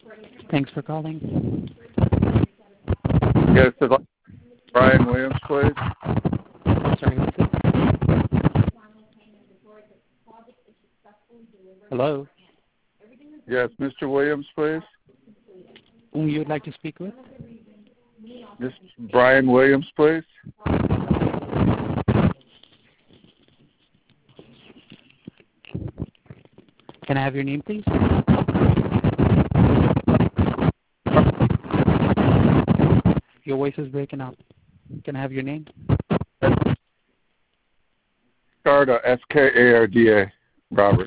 Thanks for calling. Yes, Brian Williams, please. Sorry, what's it? Hello? Yes, Mr. Williams, please. Whom you would like to speak with? Mr. Brian Williams, please. Can I have your name, please? Your voice is breaking up. Can I have your name? Skarda, S-K-A-R-D-A, Robert.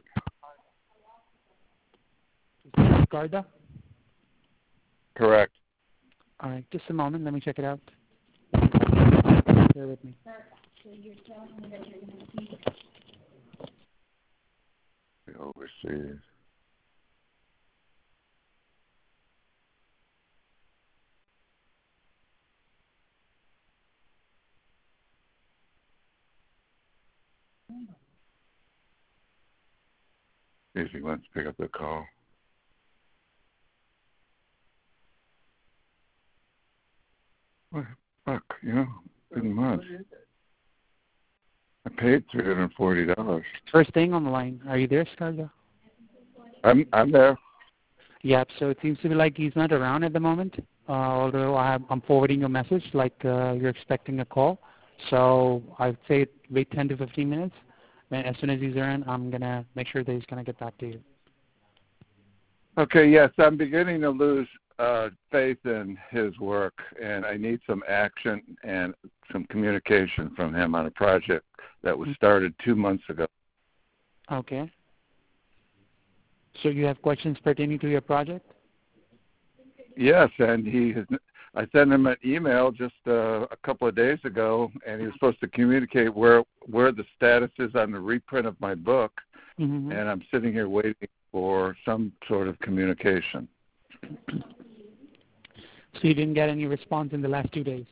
Garda? Correct. All right, just a moment. Let me check it out. Bear with me. Overseas. Easy, let's pick up the call. What the fuck, been months. I paid $340. First thing on the line. Are you there, Skarda? I'm there. Yep, so it seems to be like he's not around at the moment, although I'm forwarding your message like you're expecting a call. So I'd say wait 10 to 15 minutes. And as soon as he's around, I'm going to make sure that he's going to get back to you. Okay, yes, I'm beginning to lose faith in his work, and I need some action and some communication from him on a project that was started 2 months ago. Okay. So you have questions pertaining to your project? Yes, and I sent him an email just a couple of days ago, and he was supposed to communicate where the status is on the reprint of my book, and I'm sitting here waiting for some sort of communication. So you didn't get any response in the last 2 days?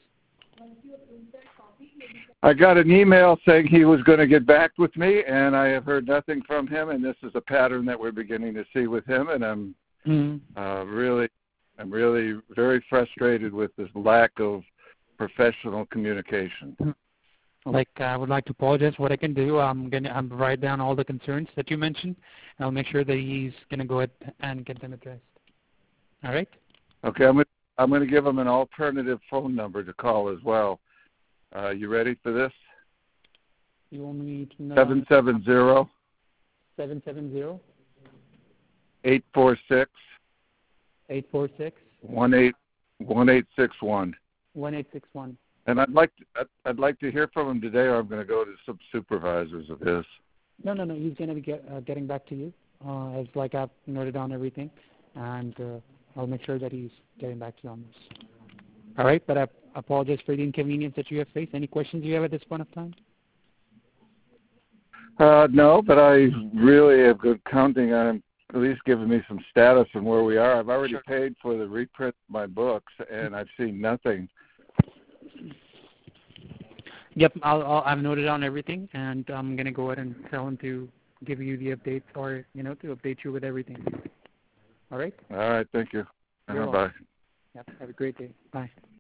I got an email saying he was going to get back with me, and I have heard nothing from him, and this is a pattern that we're beginning to see with him, and I'm really very frustrated with this lack of professional communication. I would like to apologize. What I can do, I'm write down all the concerns that you mentioned, and I'll make sure that he's going to go ahead and get them addressed. All right? Okay, I'm going to give him an alternative phone number to call as well. You ready for this? You want me to know? 770 770 846 846 1861. 1861. And I'd like to hear from him today, or I'm going to go to some supervisors of his. No. He's going to be getting back to you. As like I've noted down everything, and I'll make sure that he's getting back to you on this. All right, but I apologize for the inconvenience that you have faced. Any questions you have at this point of time? No, but I really have good counting on him at least giving me some status on where we are. I've already paid for the reprint of my books, and I've seen nothing. Yep, I've noted down everything, and I'm going to go ahead and tell him to give you the updates or, to update you with everything. All right? All right, thank you. Bye. Yep, have a great day. Bye.